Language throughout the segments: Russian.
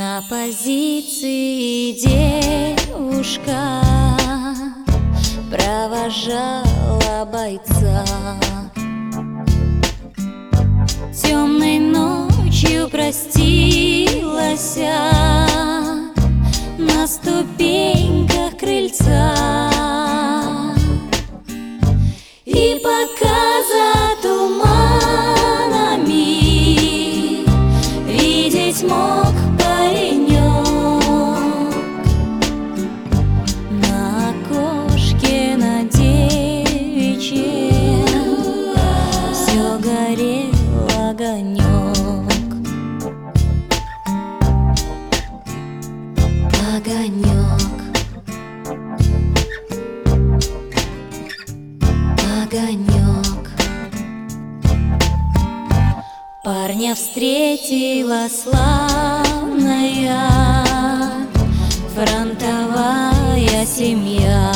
На позиции девушка провожала бойца. Темной ночью простилась на ступеньках крыльца. И пока за туманами видеть мог паренек, на окошке на девичьем все горел огонек. Огонек, огонек. Парня встретила славная фронтовая семья.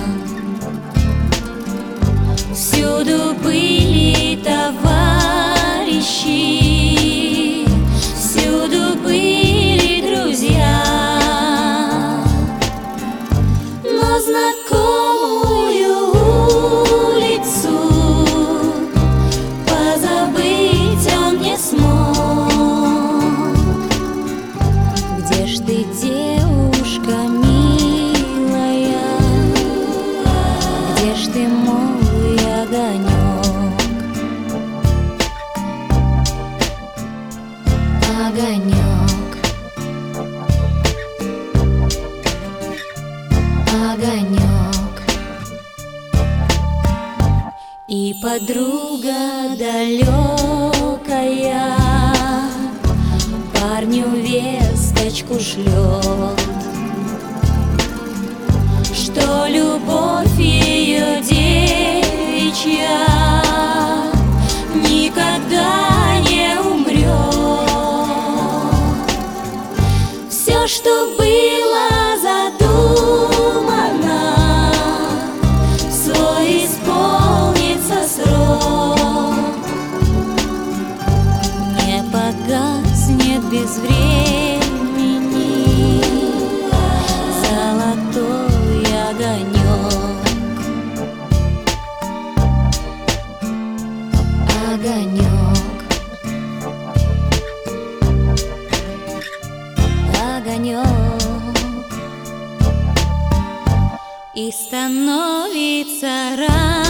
Всюду были товарищи, всюду были друзья. Но знакомую улицу позабыть он не смог. Где ж ты, девушка милая? Где ж ты, мой огонек? Огонек, огонек. И подруга далекая парню весточку шлет, что любовь ее девичья никогда не умрет. Все, что было задумано, свой исполнится срок. Не погаснет без времени золотой огонек. Огонек, огонек. И становится рано.